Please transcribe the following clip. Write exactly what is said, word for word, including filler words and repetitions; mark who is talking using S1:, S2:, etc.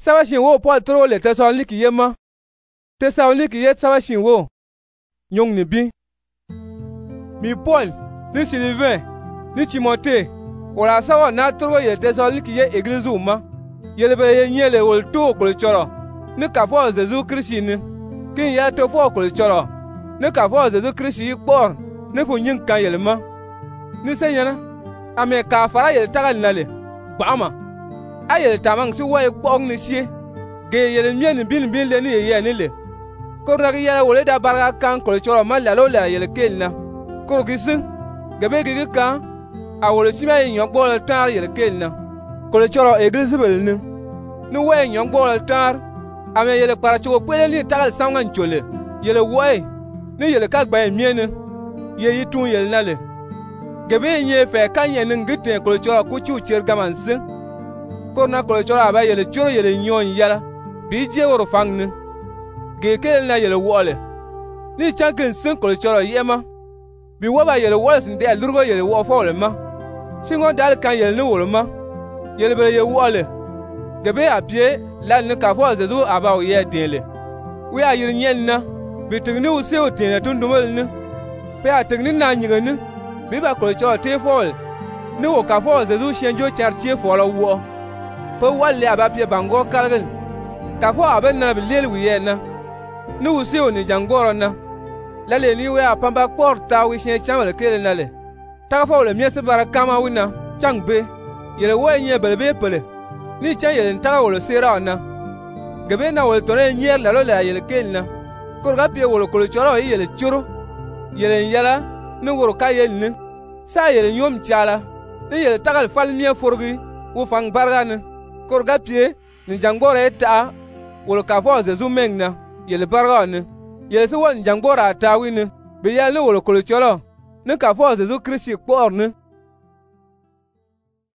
S1: Saba shin wo Paul tro le Thessaloniki yema. Thessaloniki yet saba shin wo. Nyong ni bi. Mi Paul, ni Sylvain, ni Timothée. Wala sawa na tro ye Thessaloniki ye église uma. Yele be ye nyele wol to ko choro. Ni ka fo Jésus Christ ni. Kin ya to fo ko choro. Ni ka fo Jésus Christ yi por. Ni fu nyin kan yele ma. Ni senyana. Ame ka fara yele tagal nale. Bama. Ayele tamang si wa ekpong ni sie. Ge yele mien ni bin bin le ni ye ni le. Ko na yele wole da barga kan ko choro ma la lo la yele kelna. Ko gisin. Gebe ge kan a wole sima yin yogbo tar yele kelna. Ko choro église bel ni. Ni wa yin yogbo tar. Ame yele para chugo pele ni tagal sangan chole. Yele woi. Ni yele ka gba mien ye yitun yele na le. Gebe nye fe kan ye ngite ko choro ku chu cher gamansin. Korna ko choro aba yele choro yele nyon yala bi je woro fangni ge ke na yele wole ni chankin sin ko choro yema bi waba yele wole sin de lurgo yele wo fole ma singo dal kan yele ni wolo ma yele be ye wole gebe apie la ni ka fo zezu aba o ye dele wi a yir nyen na bi tigni u se o tene tundumel ni pe a tigni na nyiga ni bi ba ko choro te fol ni wo ka fo zezu shenjo chartie fo lo wo po walle abapie bango kalgel ka fo aben na bilel wiye na ni usi oni jangoro na lale ni we apamba porta wi shen chamal kele na le ta fo le miese barakama wina changbe yele wo nye belbe pele ni chan yele ta wo le sera na gebe na wo tore nyer la lo la yele kele na korga pie wo ko choro yele churu yele yala ni wo ka yele ni sa yele nyom chala ni yele tagal fal mie forgi wo fang barga ni korga pie ni jangbore ta wol ka fo Zezu mengna yele barga ni yele so won jangbora ta wi ni bi yele wol ko cholo ni ka fo Zezu Christ por ni